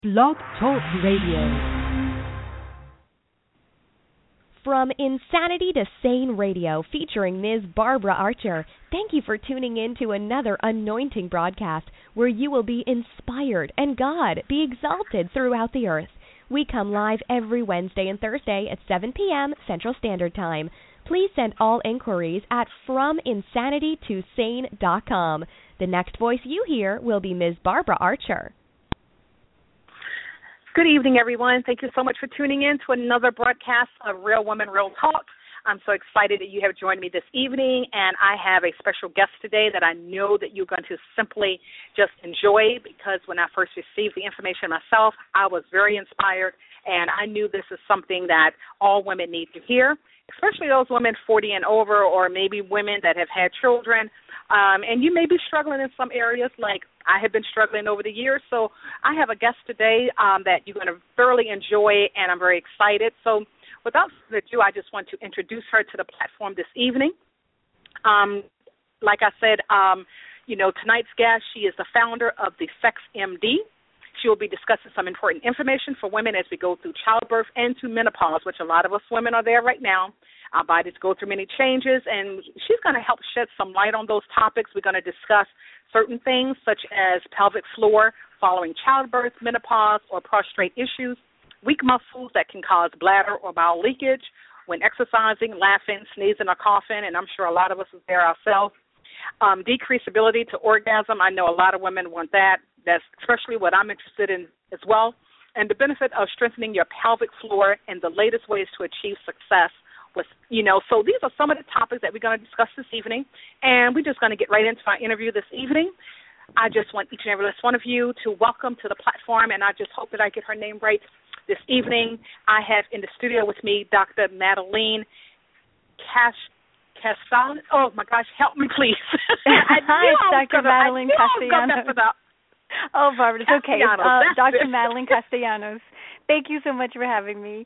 Blog Talk Radio. From Insanity to Sane Radio, featuring Ms. Barbara Archer, thank you for tuning in to another anointing broadcast where you will be inspired and God be exalted throughout the earth. We come live every Wednesday and Thursday at 7 p.m. Central Standard Time. Please send all inquiries at FromInsanityToSane.com. The next voice you hear will be Ms. Barbara Archer. Good evening, everyone. Thank you so much for tuning in to another broadcast of Real Woman, Real Talk. I'm so excited that you have joined me this evening, and I have a special guest today that I know that you're going to simply just enjoy, because when I first received the information myself, I was very inspired, and I knew this is something that all women need to hear, especially those women 40 and over, or maybe women that have had children. And you may be struggling in some areas like I have been struggling over the years. So I have a guest today that you're going to thoroughly enjoy, and I'm very excited. So without further ado, I just want to introduce her to the platform this evening. Like I said, tonight's guest, she is the founder of the Sex MD. She will be discussing some important information for women as we go through childbirth and to menopause, which a lot of us women are there right now. Our bodies go through many changes, and she's going to help shed some light on those topics. We're going to discuss certain things such as pelvic floor following childbirth, menopause, or prostrate issues, weak muscles that can cause bladder or bowel leakage when exercising, laughing, sneezing, or coughing, and I'm sure a lot of us is there ourselves. Decreased ability to orgasm. I know a lot of women want that. That's especially what I'm interested in as well. And the benefit of strengthening your pelvic floor and the latest ways to achieve success. So these are some of the topics that we're going to discuss this evening, and we're just going to get right into our interview this evening. I just want each and every last one of you to welcome to the platform, and I just hope that I get her name right this evening. I have in the studio with me Dr. Madeline Castellanos. Oh, my gosh, help me, please. Hi, it's Dr. Madeline Castellanos. Oh, Barbara, it's okay. Dr. Madeline Castellanos. Thank you so much for having me.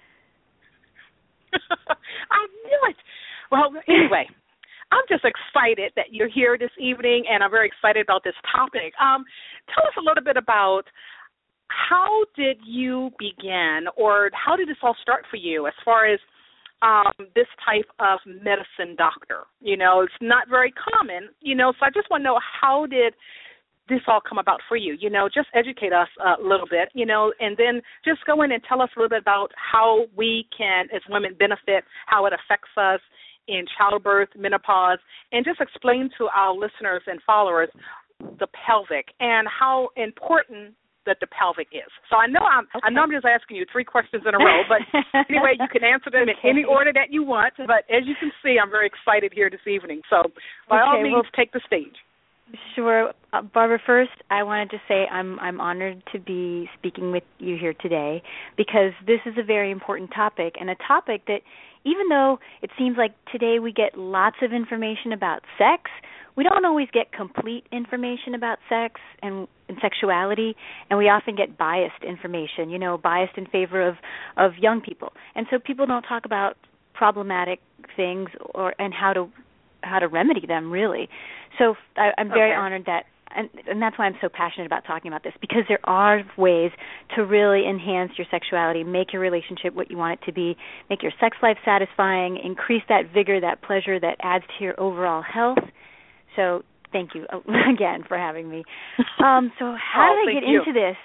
I knew it. Well, anyway, I'm just excited that you're here this evening, and I'm very excited about this topic. Tell us a little bit about how did you begin, or how did this all start for you as far as this type of medicine doctor? It's not very common, so I just want to know, how did this all come about for you? Just educate us a little bit, and then just go in and tell us a little bit about how we can, as women, benefit, how it affects us in childbirth, menopause, and just explain to our listeners and followers the pelvic and how important that the pelvic is. So I know I'm just asking you 3 questions in a row, but anyway, you can answer them in any order that you want. But as you can see, I'm very excited here this evening. So by all means, take the stage. Sure. Barbara, first, I wanted to say I'm honored to be speaking with you here today, because this is a very important topic, and a topic that, even though it seems like today we get lots of information about sex, we don't always get complete information about sex and sexuality, and we often get biased information, biased in favor of young people. And so people don't talk about problematic things and how to remedy them, really. So I'm very honored that, and that's why I'm so passionate about talking about this, because there are ways to really enhance your sexuality, make your relationship what you want it to be, make your sex life satisfying, increase that vigor, that pleasure that adds to your overall health. So thank you again for having me. So how did I get into this?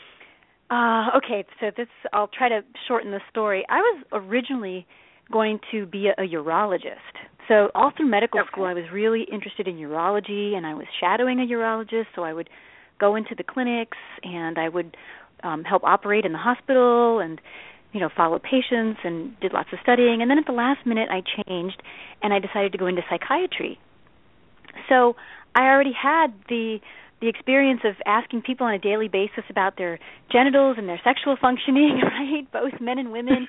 Okay, so I'll try to shorten the story. I was originally going to be a urologist. So all through medical school, I was really interested in urology, and I was shadowing a urologist, so I would go into the clinics, and I would help operate in the hospital and, follow patients, and did lots of studying. And then at the last minute, I changed, and I decided to go into psychiatry. So I already had the experience of asking people on a daily basis about their genitals and their sexual functioning, right, both men and women,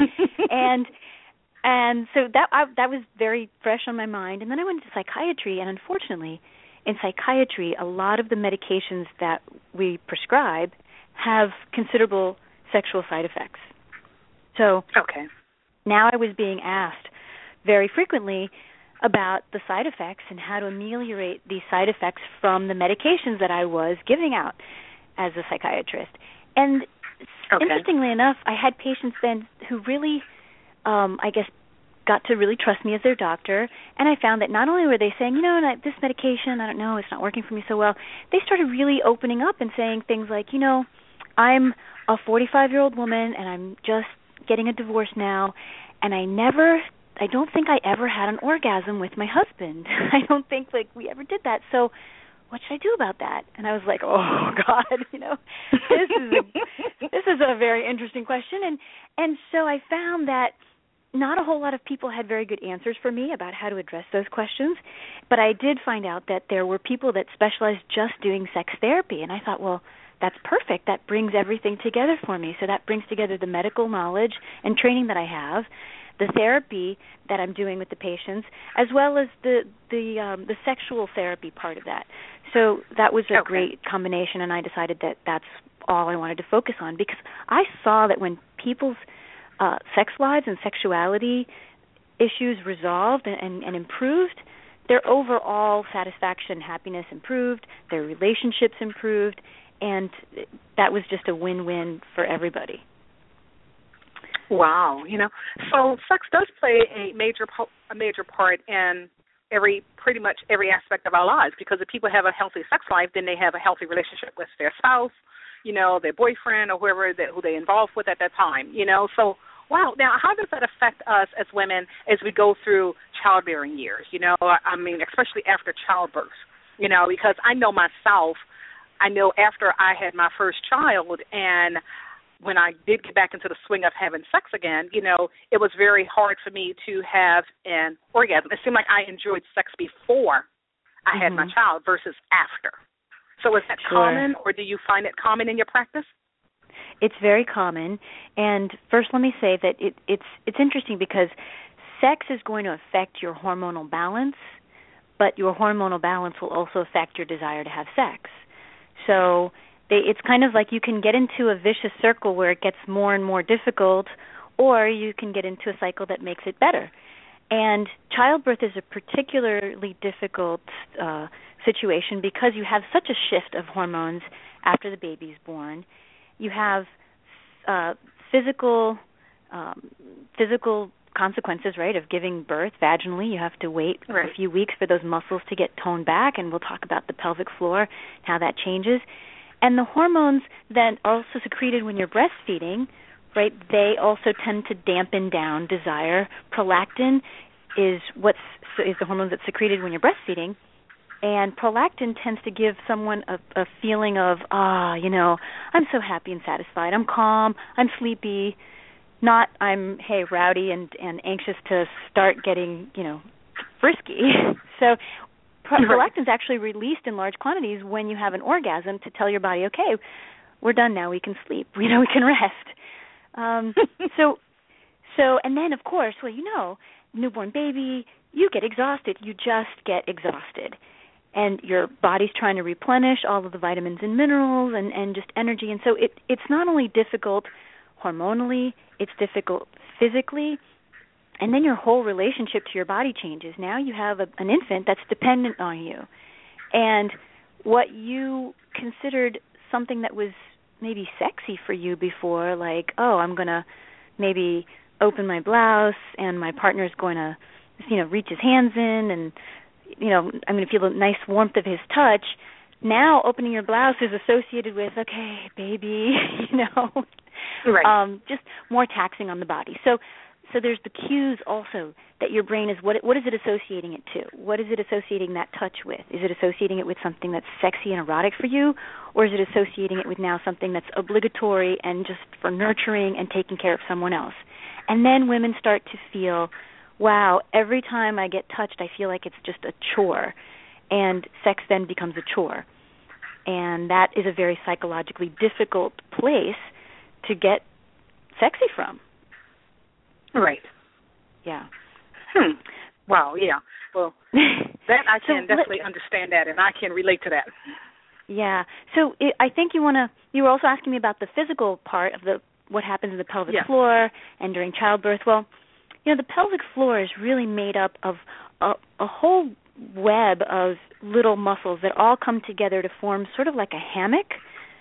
And so that was very fresh on my mind. And then I went into psychiatry, and unfortunately, in psychiatry, a lot of the medications that we prescribe have considerable sexual side effects. So now I was being asked very frequently about the side effects and how to ameliorate these side effects from the medications that I was giving out as a psychiatrist. And Interestingly enough, I had patients then who really, I guess, got to really trust me as their doctor, and I found that not only were they saying, this medication, I don't know, it's not working for me so well, they started really opening up and saying things like, I'm a 45-year-old woman, and I'm just getting a divorce now, and I don't think I ever had an orgasm with my husband. I don't think, we ever did that, so what should I do about that? And I was like, oh, God, this is a very interesting question, and so I found that not a whole lot of people had very good answers for me about how to address those questions, but I did find out that there were people that specialized just doing sex therapy, and I thought, well, that's perfect. That brings everything together for me. So that brings together the medical knowledge and training that I have, the therapy that I'm doing with the patients, as well as the sexual therapy part of that. So that was a great combination, and I decided that that's all I wanted to focus on, because I saw that when people's sex lives and sexuality issues resolved and improved, their overall satisfaction and happiness improved, their relationships improved, and that was just a win-win for everybody. Wow, so sex does play a major part in pretty much every aspect of our lives, because if people have a healthy sex life, then they have a healthy relationship with their spouse, their boyfriend or who they involved with at that time, So, wow. Now, how does that affect us as women as we go through childbearing years, especially after childbirth, because I know myself, after I had my first child, and when I did get back into the swing of having sex again, it was very hard for me to have an orgasm. It seemed like I enjoyed sex before I had my child versus after. So is that common, or do you find it common in your practice? It's very common, and first let me say that it's interesting, because sex is going to affect your hormonal balance, but your hormonal balance will also affect your desire to have sex. So it's kind of like you can get into a vicious circle where it gets more and more difficult, or you can get into a cycle that makes it better. And childbirth is a particularly difficult situation, because you have such a shift of hormones after the baby's born. You have physical consequences, right, of giving birth vaginally. You have to wait a few weeks for those muscles to get toned back, and we'll talk about the pelvic floor, how that changes. And the hormones that are also secreted when you're breastfeeding, right, they also tend to dampen down desire. Prolactin is the hormone that's secreted when you're breastfeeding, and prolactin tends to give someone a feeling of, I'm so happy and satisfied. I'm calm. I'm sleepy. Not I'm, rowdy and anxious to start getting, frisky. So prolactin is actually released in large quantities when you have an orgasm to tell your body, okay, we're done now. We can sleep. We can rest. So, and then, of course, newborn baby, you get exhausted. You just get exhausted. And your body's trying to replenish all of the vitamins and minerals and just energy. And so it's not only difficult hormonally, it's difficult physically, and then your whole relationship to your body changes. Now you have an infant that's dependent on you. And what you considered something that was maybe sexy for you before, like, I'm going to maybe open my blouse and my partner's going to, reach his hands in and, I'm going to feel the nice warmth of his touch. Now opening your blouse is associated with, okay, baby, just more taxing on the body. So there's the cues also that your brain is, what is it associating it to? What is it associating that touch with? Is it associating it with something that's sexy and erotic for you, or is it associating it with now something that's obligatory and just for nurturing and taking care of someone else? And then women start to feel, wow, every time I get touched, I feel like it's just a chore. And sex then becomes a chore. And that is a very psychologically difficult place to get sexy from. Right. Yeah. Wow, yeah. Well, that I can definitely understand that, and I can relate to that. Yeah. So I think you were also asking me about the physical part of what happens in the pelvic floor and during childbirth. Well, the pelvic floor is really made up of a whole web of little muscles that all come together to form sort of like a hammock.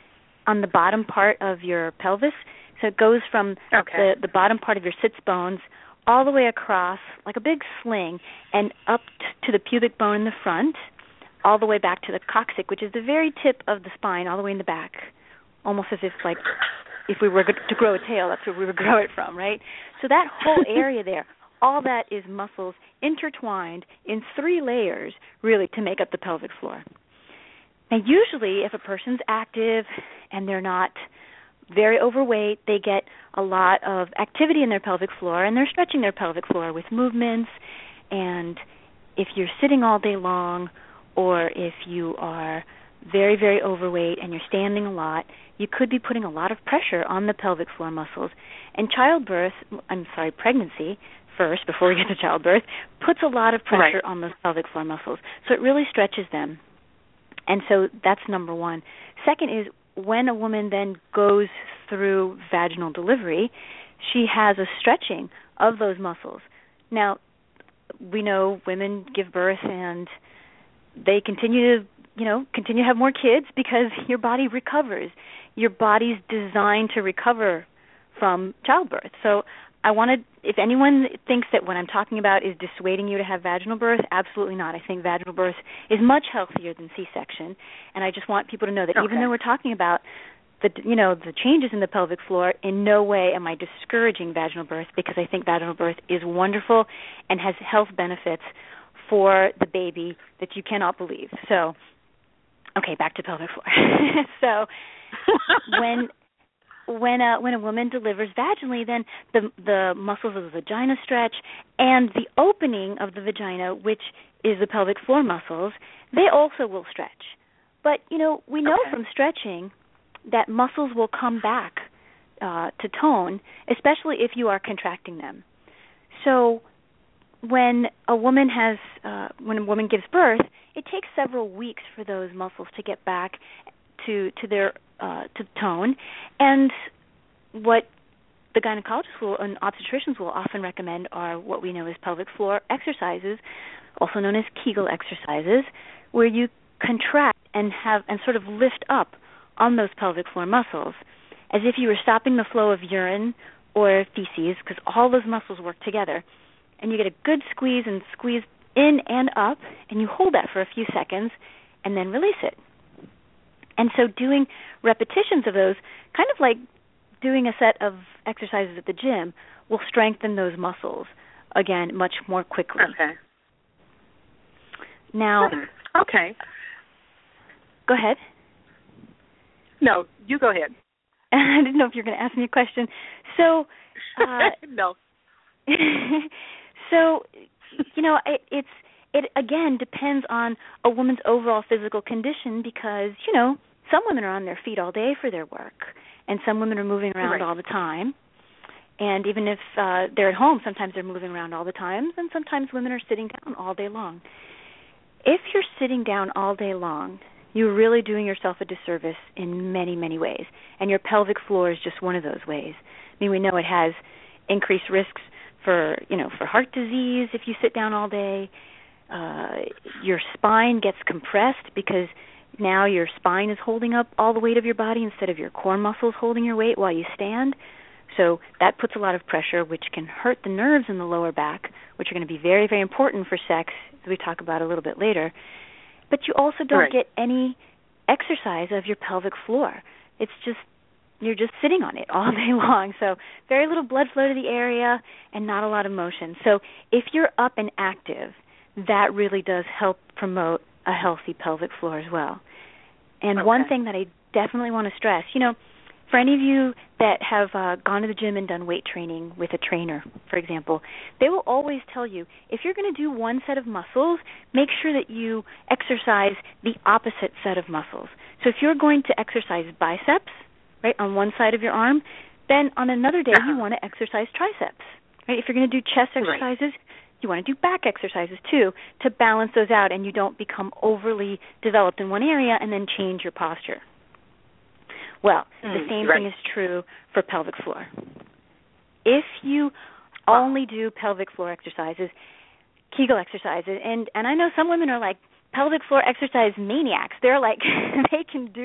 on the bottom part of your pelvis. So it goes from the bottom part of your sits bones all the way across like a big sling and up to the pubic bone in the front, all the way back to the coccyx, which is the very tip of the spine, all the way in the back, almost as if like if we were to grow a tail, that's where we would grow it from, right? So that whole area there, all that is muscles intertwined in 3 layers, really, to make up the pelvic floor. Now, usually, if a person's active and they're not very overweight, they get a lot of activity in their pelvic floor, and they're stretching their pelvic floor with movements. And if you're sitting all day long, or if you are very, very overweight and you're standing a lot, you could be putting a lot of pressure on the pelvic floor muscles. And pregnancy first, before we get to childbirth, puts a lot of pressure on those pelvic floor muscles. So it really stretches them. And so that's number one. Second is when a woman then goes through vaginal delivery, she has a stretching of those muscles. Now, we know women give birth and they continue to have more kids because your body recovers. Your body's designed to recover from childbirth. So if anyone thinks that what I'm talking about is dissuading you to have vaginal birth, absolutely not. I think vaginal birth is much healthier than C-section, and I just want people to know that even though we're talking about the changes in the pelvic floor, in no way am I discouraging vaginal birth, because I think vaginal birth is wonderful and has health benefits for the baby that you cannot believe. So, back to pelvic floor. So, when a woman delivers vaginally, then the muscles of the vagina stretch, and the opening of the vagina, which is the pelvic floor muscles, they also will stretch. But, we know from stretching that muscles will come back to tone, especially if you are contracting them. So when a woman gives birth, it takes several weeks for those muscles to get back to their to tone, and what the gynecologists and obstetricians will often recommend are what we know as pelvic floor exercises, also known as Kegel exercises, where you contract and sort of lift up on those pelvic floor muscles as if you were stopping the flow of urine or feces, because all those muscles work together, and you get a good squeeze in and up, and you hold that for a few seconds and then release it. And so doing repetitions of those, kind of like doing a set of exercises at the gym, will strengthen those muscles, again, much more quickly. Okay. Now, go ahead. No, you go ahead. I didn't know if you were going to ask me a question. So, no. So, it again depends on a woman's overall physical condition, because, some women are on their feet all day for their work, and some women are moving around all the time. And even if they're at home, sometimes they're moving around all the time, and sometimes women are sitting down all day long. If you're sitting down all day long, you're really doing yourself a disservice in many, many ways, and your pelvic floor is just one of those ways. I mean, we know it has increased risks for heart disease if you sit down all day. Your spine gets compressed because now your spine is holding up all the weight of your body instead of your core muscles holding your weight while you stand. So that puts a lot of pressure, which can hurt the nerves in the lower back, which are going to be very, very important for sex, as we talk about a little bit later. But you also don't get any exercise of your pelvic floor. It's just, you're just sitting on it all day long. So very little blood flow to the area and not a lot of motion. So if you're up and active, that really does help promote a healthy pelvic floor as well. And one thing that I definitely want to stress, for any of you that have gone to the gym and done weight training with a trainer, for example, they will always tell you, if you're going to do one set of muscles, make sure that you exercise the opposite set of muscles. So if you're going to exercise biceps, right, on one side of your arm, then on another day you want to exercise triceps. Right? If you're going to do chest exercises, you want to do back exercises too, to balance those out, and you don't become overly developed in one area and then change your posture. Well, the same thing is true for pelvic floor. If you only do pelvic floor exercises, Kegel exercises, and I know some women are like pelvic floor exercise maniacs. They're like, they can do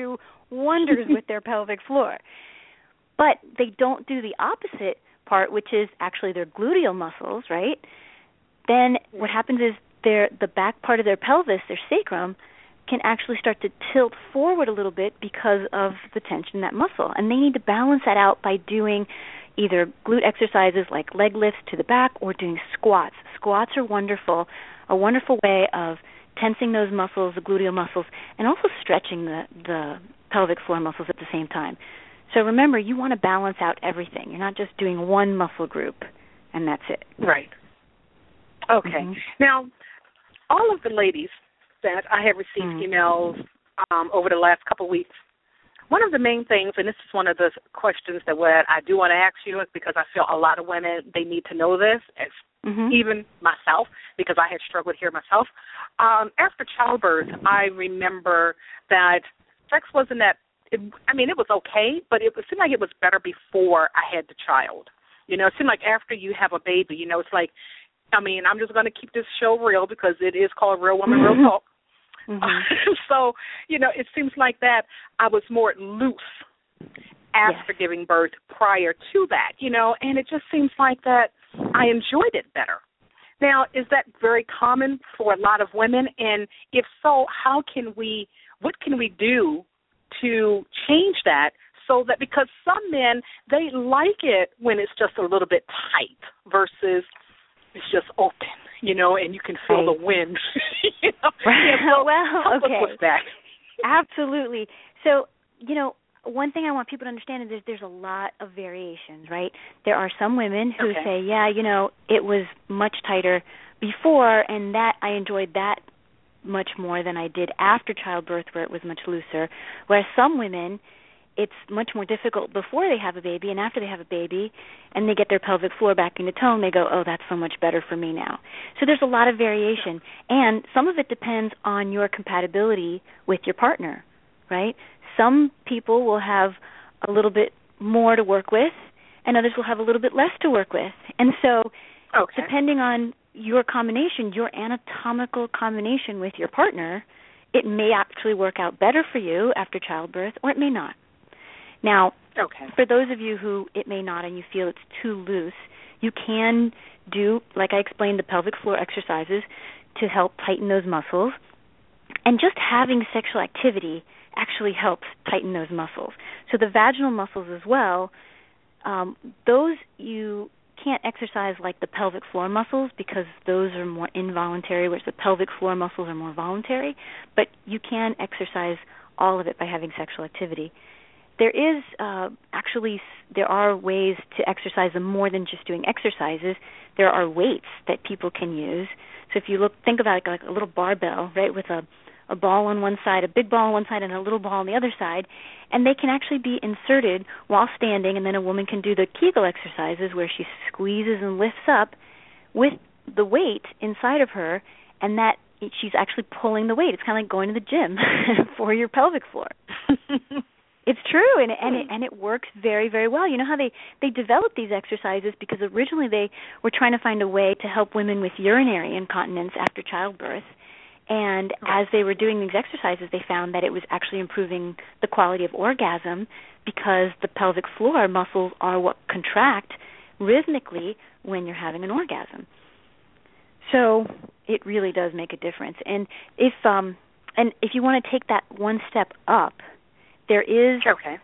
wonders with their pelvic floor. But they don't do the opposite part, which is actually their gluteal muscles, right? Then what happens is the back part of their pelvis, their sacrum, can actually start to tilt forward a little bit because of the tension in that muscle. And they need to balance that out by doing either glute exercises like leg lifts to the back or doing squats. Squats are a wonderful way of tensing those muscles, the gluteal muscles, and also stretching the pelvic floor muscles at the same time. So remember, you want to balance out everything. You're not just doing one muscle group, and that's it. Right. Okay. Now, all of the ladies that I have received emails over the last couple of weeks, one of the main things, and this is one of the questions that I do want to ask you, is because I feel a lot of women, they need to know this, even myself, because I had struggled here myself. After childbirth, I remember that sex wasn't that, it was okay, but it seemed like it was better before I had the child. It seemed like after you have a baby, it's like, I'm just going to keep this show real because it is called Real Woman, Real Talk. So, it seems like that I was more loose after giving birth prior to that, and it just seems like that I enjoyed it better. Now, is that very common for a lot of women? And if so, what can we do to change that so that, because some men, they like it when it's just a little bit tight versus it's just open, and you can feel the wind. So help us with that. Absolutely. So, one thing I want people to understand is there's a lot of variations, right? There are some women who say, it was much tighter before, and that I enjoyed that much more than I did after childbirth, where it was much looser. Whereas some women, it's much more difficult before they have a baby, and after they have a baby and they get their pelvic floor back into tone, they go, oh, that's so much better for me now. So there's a lot of variation, and some of it depends on your compatibility with your partner, right? Some people will have a little bit more to work with, and others will have a little bit less to work with. And so depending on your combination, your anatomical combination with your partner, it may actually work out better for you after childbirth, or it may not. Now, for those of you who it may not and you feel it's too loose, you can do, like I explained, the pelvic floor exercises to help tighten those muscles. And just having sexual activity actually helps tighten those muscles. So the vaginal muscles as well, those you can't exercise like the pelvic floor muscles because those are more involuntary, whereas the pelvic floor muscles are more voluntary. But you can exercise all of it by having sexual activity. There is there are ways to exercise them more than just doing exercises. There are weights that people can use. So if you think about it like a little barbell, right, with a ball on one side, a big ball on one side, and a little ball on the other side, and they can actually be inserted while standing, and then a woman can do the Kegel exercises where she squeezes and lifts up with the weight inside of her, and that she's actually pulling the weight. It's kind of like going to the gym for your pelvic floor. It's true, and it works very, very well. You know how they developed these exercises because originally they were trying to find a way to help women with urinary incontinence after childbirth. And as they were doing these exercises, they found that it was actually improving the quality of orgasm because the pelvic floor muscles are what contract rhythmically when you're having an orgasm. So it really does make a difference. And if you want to take that one step up, there is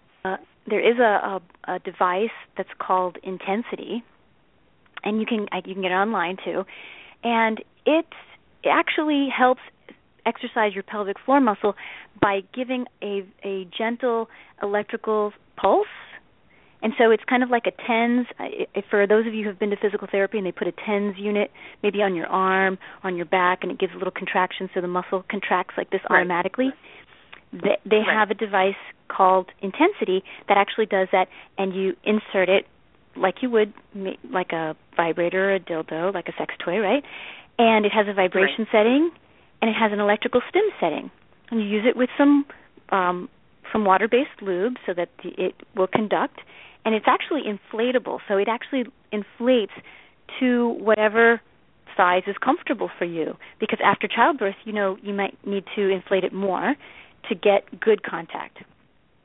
a device that's called Intensity, and you can get it online too, and it actually helps exercise your pelvic floor muscle by giving a gentle electrical pulse. And so it's kind of like a TENS. For those of you who have been to physical therapy and they put a TENS unit maybe on your arm, on your back, and it gives a little contraction so the muscle contracts like this automatically. They have a device called Intensity that actually does that, and you insert it like you would, like a vibrator or a dildo, like a sex toy, right? And it has a vibration setting, and it has an electrical stim setting. And you use it with some water-based lube so that it will conduct. And it's actually inflatable, so it actually inflates to whatever size is comfortable for you. Because after childbirth, you might need to inflate it more to get good contact.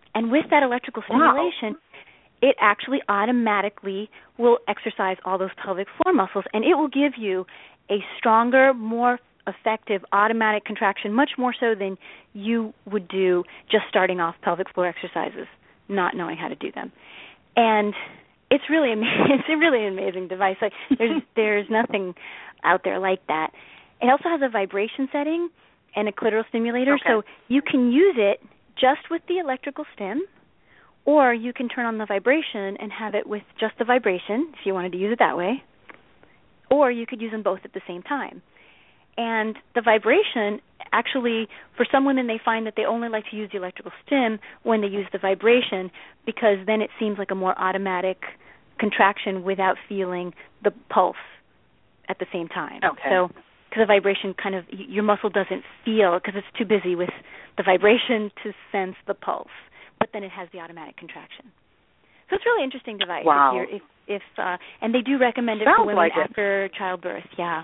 And with that electrical stimulation, it actually automatically will exercise all those pelvic floor muscles, and it will give you a stronger, more effective automatic contraction, much more so than you would do just starting off pelvic floor exercises, not knowing how to do them. And it's really it's a really amazing device. Like there's nothing out there like that. It also has a vibration setting and a clitoral stimulator, so you can use it just with the electrical stim, or you can turn on the vibration and have it with just the vibration if you wanted to use it that way, or you could use them both at the same time. And the vibration, actually, for some women, they find that they only like to use the electrical stim when they use the vibration, because then it seems like a more automatic contraction without feeling the pulse at the same time. So, because the vibration kind of, your muscle doesn't feel, because it's too busy with the vibration to sense the pulse, but then it has the automatic contraction. So it's a really interesting device. Wow. If and they do recommend it for women after childbirth. Yeah.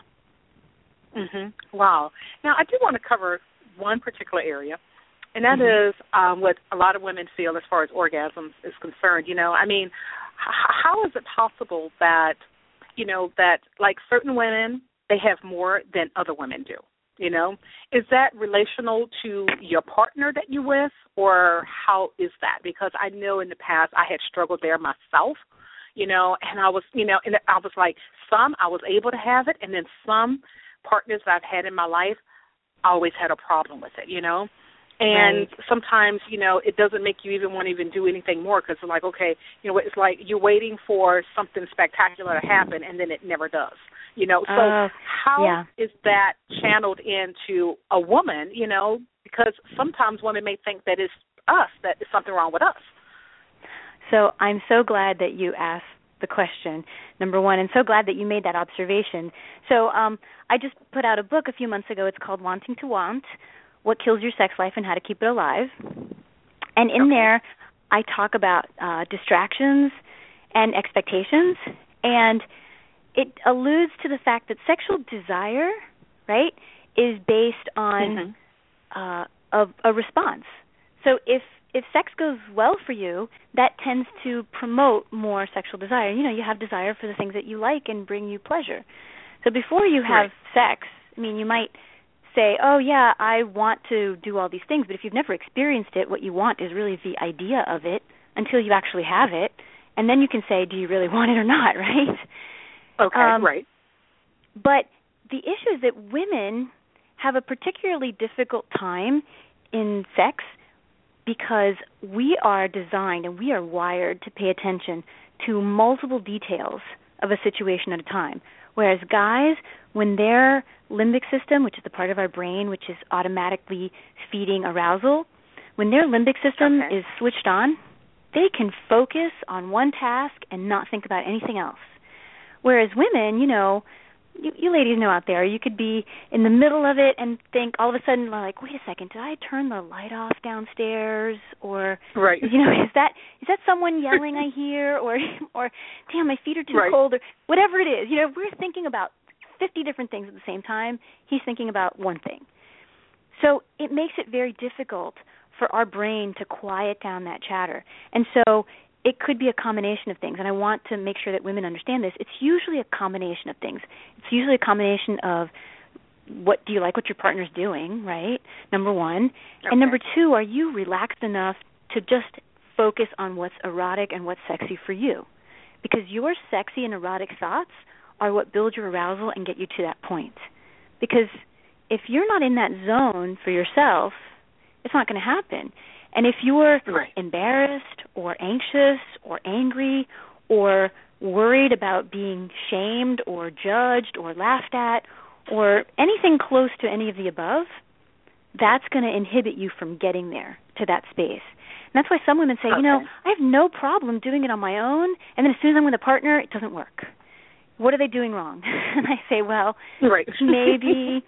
Wow. Now, I do want to cover one particular area, and that is what a lot of women feel as far as orgasms is concerned. You know, I mean, how is it possible that, you know, that like certain women, they have more than other women do? You know, is that relational to your partner that you're with, or how is that? Because I know in the past I had struggled there myself, you know, and I was, you know, and I was like, some I was able to have it, and then some partners that I've had in my life, I always had a problem with it, you know. And sometimes, you know, it doesn't make you even want to even do anything more, because it's like, okay, you know, it's like you're waiting for something spectacular to happen, and then it never does, you know. So how is that channeled into a woman, you know, because sometimes women may think that it's us, that is something wrong with us. So I'm so glad that you asked the question, number one, and so glad that you made that observation. So I just put out a book a few months ago. It's called Wanting to Want, What Kills Your Sex Life and How to Keep It Alive. And in there, I talk about distractions and expectations, and it alludes to the fact that sexual desire, right, is based on a response. So if sex goes well for you, that tends to promote more sexual desire. You know, you have desire for the things that you like and bring you pleasure. So before you have sex, I mean, you might say, oh, yeah, I want to do all these things, but if you've never experienced it, what you want is really the idea of it until you actually have it, and then you can say, do you really want it or not, right? Right. But the issue is that women have a particularly difficult time in sex because we are designed and we are wired to pay attention to multiple details of a situation at a time. Whereas guys, when their limbic system, which is the part of our brain which is automatically feeding arousal, when their limbic system is switched on, they can focus on one task and not think about anything else. Whereas women, you know, you ladies know out there, you could be in the middle of it and think all of a sudden, like, wait a second, did I turn the light off downstairs? Or, you know, is that someone yelling I hear? Or damn, my feet are too cold? Or whatever it is. You know, we're thinking about 50 different things at the same time. He's thinking about one thing. So it makes it very difficult for our brain to quiet down that chatter. And so it could be a combination of things, and I want to make sure that women understand this. It's usually a combination of things. It's usually a combination of what do you like what your partner's doing, right, number one. And number two, are you relaxed enough to just focus on what's erotic and what's sexy for you? Because your sexy and erotic thoughts are what build your arousal and get you to that point. Because if you're not in that zone for yourself, it's not going to happen. And if you're embarrassed or anxious or angry or worried about being shamed or judged or laughed at or anything close to any of the above, that's going to inhibit you from getting there to that space. And that's why some women say, you know, I have no problem doing it on my own, and then as soon as I'm with a partner, it doesn't work. What are they doing wrong? And I say, well, maybe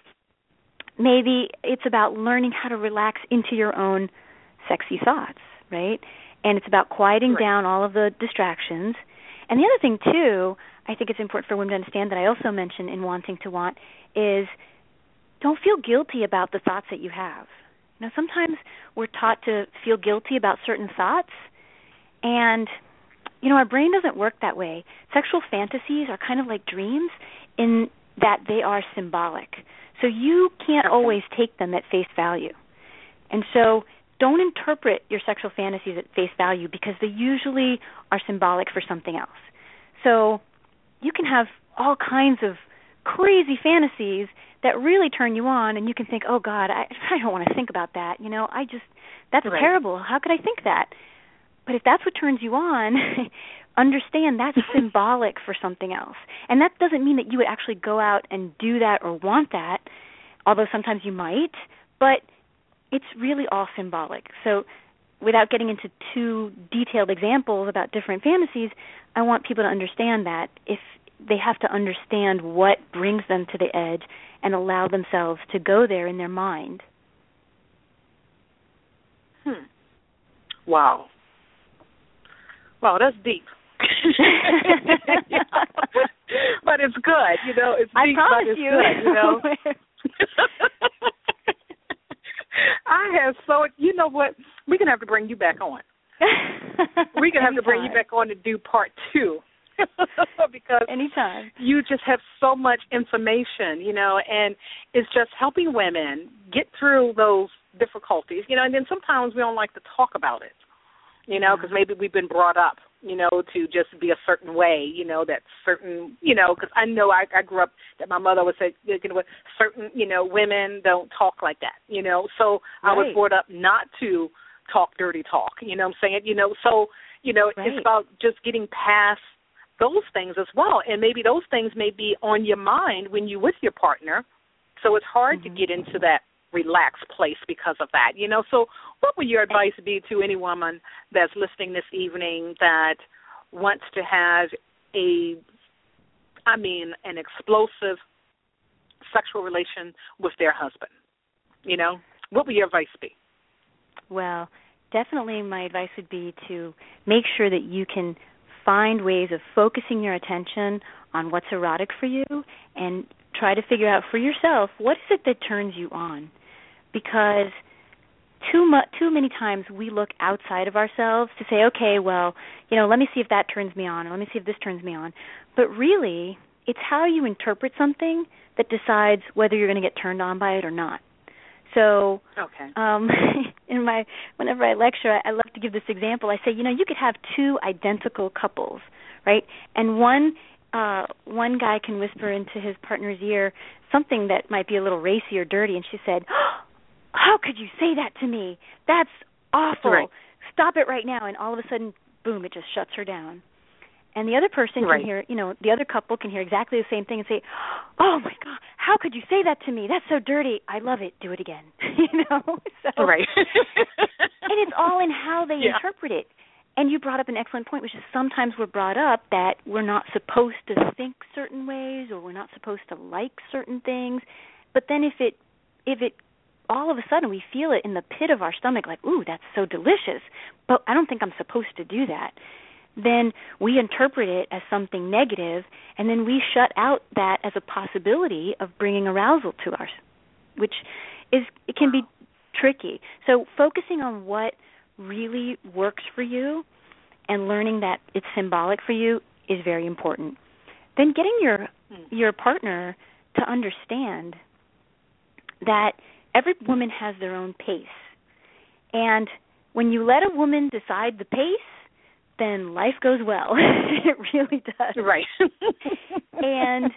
it's about learning how to relax into your own sexy thoughts, right? And it's about quieting down all of the distractions. And the other thing, too, I think it's important for women to understand that I also mention in Wanting to Want is don't feel guilty about the thoughts that you have. Sometimes we're taught to feel guilty about certain thoughts, and our brain doesn't work that way. Sexual fantasies are kind of like dreams in that they are symbolic. So you can't always take them at face value. And so don't interpret your sexual fantasies at face value, because they usually are symbolic for something else. So you can have all kinds of crazy fantasies that really turn you on, and you can think, oh, God, I don't want to think about that. That's terrible. How could I think that? But if that's what turns you on, understand that's symbolic for something else. And that doesn't mean that you would actually go out and do that or want that, although sometimes you might, but it's really all symbolic. So without getting into too detailed examples about different fantasies, I want people to understand that if they have to understand what brings them to the edge and allow themselves to go there in their mind. Wow. Wow, that's deep. But it's good, It's deep, I promise but it's you. good, I have you know what? We're going to have to bring you back on. We're going to have to bring you back on to do part 2. Because anytime. You just have so much information, and it's just helping women get through those difficulties, and then sometimes we don't like to talk about it, because maybe we've been brought up, to just be a certain way, that certain, because I know I grew up that my mother would say, certain, women don't talk like that, so I was brought up not to talk dirty talk, what I'm saying, so, it's about just getting past those things as well, and maybe those things may be on your mind when you're with your partner, so it's hard to get into that relaxed place because of that, So what would your advice be to any woman that's listening this evening that wants to have an explosive sexual relation with their husband? What would your advice be? Well, definitely my advice would be to make sure that you can find ways of focusing your attention on what's erotic for you and try to figure out for yourself what is it that turns you on. Because too many times we look outside of ourselves to say, okay, well, let me see if that turns me on, or let me see if this turns me on. But really, it's how you interpret something that decides whether you're going to get turned on by it or not. So whenever I lecture, I love to give this example. I say, you could have two identical couples, right? And one guy can whisper into his partner's ear something that might be a little racy or dirty, and she said, how could you say that to me? That's awful. Right. Stop it right now. And all of a sudden, boom, it just shuts her down. And the other person can hear, the other couple can hear exactly the same thing and say, oh, my God, how could you say that to me? That's so dirty. I love it. Do it again. So, right. And it's all in how they interpret it. And you brought up an excellent point, which is sometimes we're brought up that we're not supposed to think certain ways or we're not supposed to like certain things. But then if it all of a sudden we feel it in the pit of our stomach, like, ooh, that's so delicious, but I don't think I'm supposed to do that, then we interpret it as something negative, and then we shut out that as a possibility of bringing arousal to us, which it can be tricky. So focusing on what really works for you and learning that it's symbolic for you is very important. Then getting your partner to understand that every woman has their own pace. And when you let a woman decide the pace, then life goes well. It really does. Right. And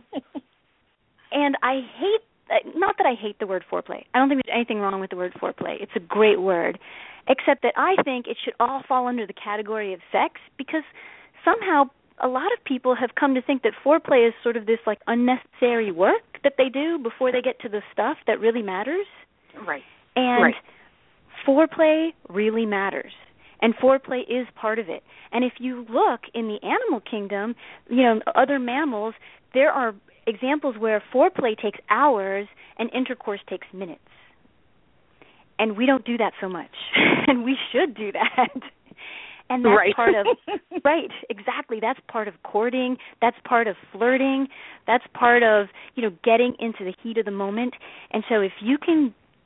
I hate, not that I hate the word foreplay. I don't think there's anything wrong with the word foreplay. It's a great word, except that I think it should all fall under the category of sex, because somehow a lot of people have come to think that foreplay is sort of this like unnecessary work that they do before they get to the stuff that really matters. Right. And foreplay really matters. And foreplay is part of it. And if you look in the animal kingdom, other mammals, there are examples where foreplay takes hours and intercourse takes minutes. And we don't do that so much. And we should do that. And that's part of, exactly, that's part of courting, that's part of flirting, that's part of, getting into the heat of the moment. And so if you can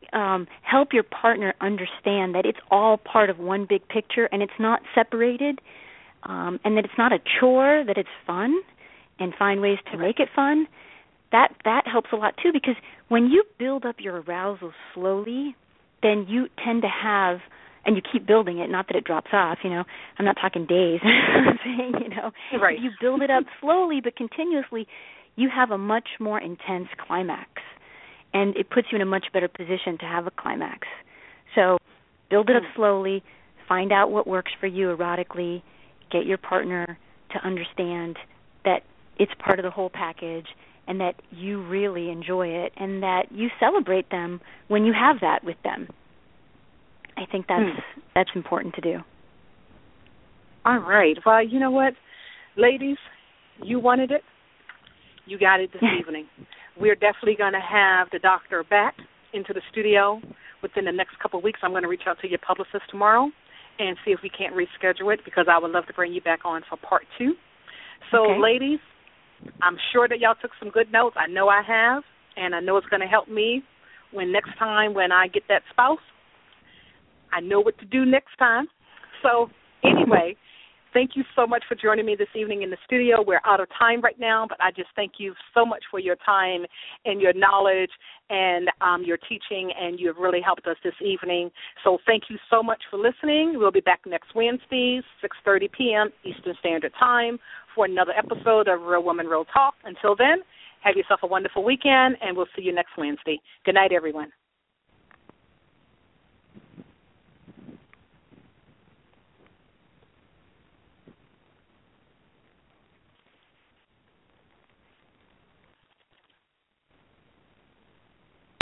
help your partner understand that it's all part of one big picture and it's not separated, and that it's not a chore, that it's fun, and find ways to make it fun. That helps a lot too, because when you build up your arousal slowly, then you tend to have, and you keep building it, not that it drops off, I'm not talking days. I'm saying, right. You build it up slowly but continuously, you have a much more intense climax, and it puts you in a much better position to have a climax. So build it up slowly, find out what works for you erotically, get your partner to understand that it's part of the whole package, and that you really enjoy it, and that you celebrate them when you have that with them. I think that's important to do. All right. Well, you know what, ladies, you wanted it. You got it this evening. We're definitely going to have the doctor back into the studio within the next couple of weeks. I'm going to reach out to your publicist tomorrow and see if we can't reschedule it, because I would love to bring you back on for part 2. So, ladies, I'm sure that y'all took some good notes. I know I have, and I know it's going to help me next time when I get that spouse. I know what to do next time. So, anyway, thank you so much for joining me this evening in the studio. We're out of time right now, but I just thank you so much for your time and your knowledge and your teaching, and you have really helped us this evening. So thank you so much for listening. We'll be back next Wednesday, 6:30 p.m. Eastern Standard Time, for another episode of Real Woman, Real Talk. Until then, have yourself a wonderful weekend, and we'll see you next Wednesday. Good night, everyone.